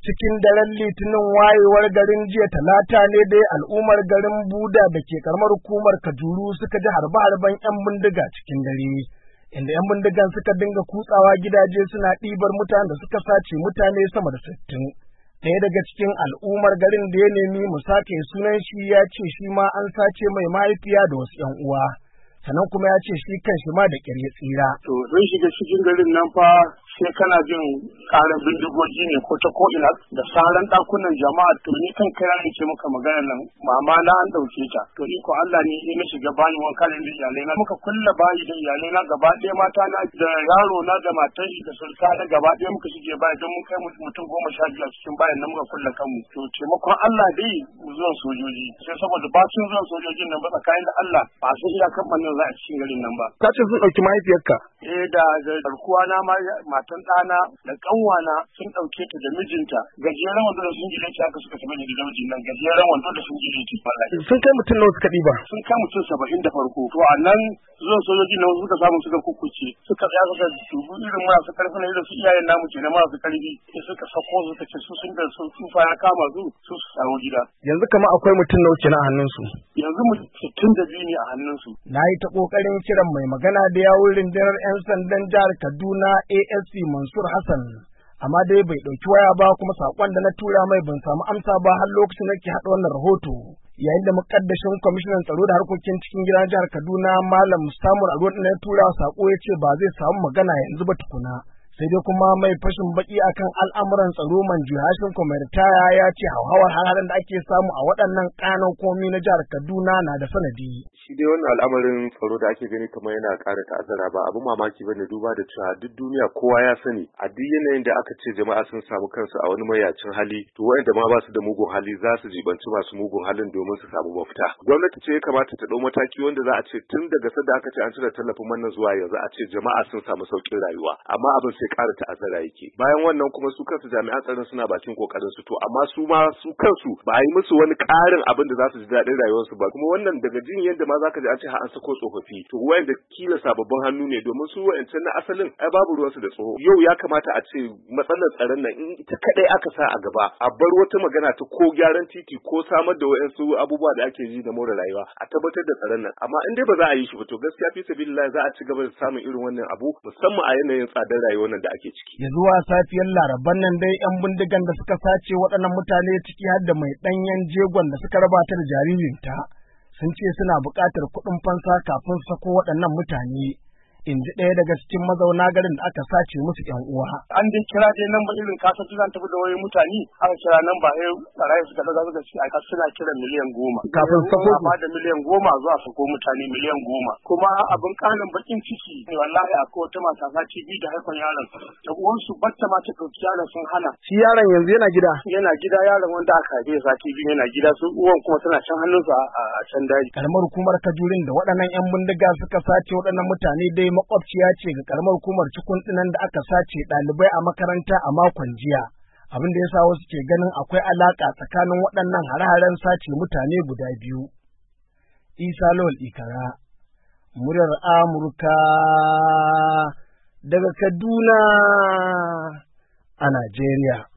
cikin daren Litinin wayewar garin jiya Talata ne dai al'ummar garin Buda da ke karamar hukumar Kajuru suka ji harbe-harben 'yan bindiga cikin dare, inda 'yan bindigan suka dinga kutsawa gidaje suna ɗibar mutanen da suka sace mutane sama da 60. Ɗaya daga cikin al'ummar garin da ya nemi mu sake sunan shi ya ce shi ma an sace mai mahaifiya da wasu 'yan uwa. Sannan kuma ya ce shi kanshi ma da ƙyar ya tsira. To zan shiga cikin garin nan fa sai kana jin ƙarar bindigogi ne ko ta ko'ina da saran ɗakunan jama'a, to ni kan kai ne ce maka magana nan mama na an ɗauke ta. To iko Allah ne na shiga bayi wanka da iyalai na muka kulla bayi da iyalai na gaba ɗaya, mata na da yaro na da matan shi da sulka na gaba ɗaya muka shige bayi don mun kai mutum 12 a cikin bayan nan muka kulla kanmu. To taimakon Allah dai zuwan sojoji, sai saboda bacin zuwan sojojin nan ba tsakanin da Allah ba sai iyakan ɓannan za a cikin garin nan ba. Ka ce sun ɗauki mahaifiyarka? Da garkuwa na ma matan ɗana da ƙanwana sun ɗauke ta da mijinta, gajeren wando da sun gire ta aka suka tafi da gidan mijin nan, gajeren wando da sun gire ta wallahi. Sun kai mutum nawa suka ɗiba? Sun kai mutum 70 da farko. To a nan zuwan sojoji nan suka samu suka kukkuce, suka tsaya suka dubu irin masu ƙarfi na irin su iyayen namu ke na masu ƙarfi, sai suka sako suka ce su sun da su tufa ya kama su samu gida. Yanzu kamar akwai mutum nawa kenan a hannunsu? Yanzu mu 62 ne a hannunsu. Na yi ta ƙoƙarin kiran mai magana da yawun rundunar 'yan sandan jihar Kaduna ASC Mansur Hassan, amma dai bai ɗauki waya ba, kuma saƙon da na tura mai ban samu amsa ba har lokacin da ke haɗa wannan rahoto. Yayin da muƙaddashin kwamishinan tsaro da harkokin cikin gidan jihar Kaduna Malam Samuel Ado ya tura saƙo ya ce ba zai samu magana yanzu ba tukuna. Sai dai kuma mai fashin baki akan al'amuran tsaro Manju Hashim Kwamitaya ya ce hauhawar hararen da ake samu a waɗannan ƙananan komi na jihar Kaduna na da sanadi. Shi dai wannan al'amarin tsaro da ake gani kamar yana ƙara ta'azzara ba abin mamaki bane, duba da cewa duk duniya kowa ya sani a duk yanayin da aka ce jama'a sun samu kansu a wani mayacin hali, to wanda ma ba su da mugun hali za su jibanci masu mugun halin domin su samu mafita. Gwamnati ce ya kamata ta ɗau mataki wanda za a ce tun daga sadda aka ce an cire tallafin mannan zuwa yanzu a ce jama'a sun samu sauƙin rayuwa, amma abin sai ƙara ta'azzara yake. Bayan wannan kuma su kansu jami'an tsaron suna bakin kokarin su, to amma su kansu ba a yi musu wani ƙarin abin da za su ji daɗin rayuwarsu ba. Kuma wannan daga jin yadda ma za ka ji an ce har an sako tsofaffi, to wayanda kila sababbin hannu ne, domin su wayancan na asalin ai babu ruwansu da tsoho. Yau ya kamata a ce matsalar tsaron nan in ita kadai aka sa a gaba, a bar wata magana ta ko gyaran titi ko samar da wayansu abubuwa da ake ji da more rayuwa, a tabbatar da tsaron nan. Amma in dai ba za a yi shi ba, to gaskiya fi sabilillah za a ci gaba da samun irin wannan abu, musamman a yanayin tsadar rayuwar nan da ake ciki. Ya zuwa safiyar Laraban nan dai 'yan bindigan da suka sace waɗannan mutane ciki har da mai ɗanyen jegon da suka raba ta da jaririnta sun ce suna buƙatar kuɗin fansa kafin su sako waɗannan mutane, in ji ɗaya daga cikin mazauna garin da aka sace musu 'yan uwa. An dai kira dai nan ba irin kasa zan tafi da wayoyin mutane, aka kira nan ba sai barayi suka daga suka ce a suna kiran miliyan 10 kafin sako ba da miliyan 10 zuwa sako mutane miliyan 10. Kuma abin kanin bakin ciki ne wallahi, akwai wata mata sace bi da haifan yaron da uwansu batta ma ta ɗauki yaron sun hana. Shi yaron yanzu yana gida? Yana gida, yaron wanda aka haife sati biyu yana gida, su uwan kuma suna can hannunsu a can daji. Karamar hukumar Kajurin da waɗannan 'yan bindiga suka sace waɗannan mutane dai makwabciya ce ga karamar hukumar Cikun ɗinan da aka sace ɗalibai a makaranta a makon jiya. Abin da ya sa wasu ke ganin akwai alaƙa tsakanin waɗannan hare-haren sace mutane guda biyu. Isa Lawal Ikara, muryar Amurka daga Kaduna a Najeriya.